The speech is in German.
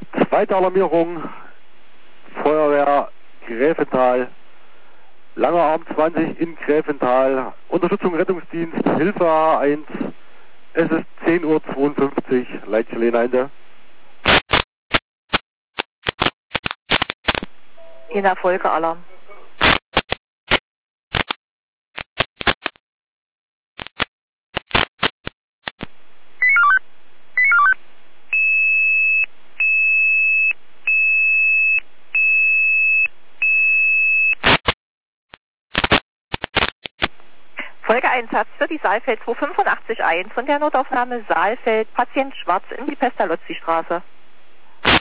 Zweite Alarmierung, Feuerwehr Gräfental, Langer Arm 20 in Gräfental, Unterstützung Rettungsdienst, Hilfe A1, es ist 10:52 Uhr, Leitstelle hinein. In der Folgealarm. Folgeeinsatz für die Saalfeld 285 1 von der Notaufnahme Saalfeld, Patient Schwarz in die Pestalozzi-Straße.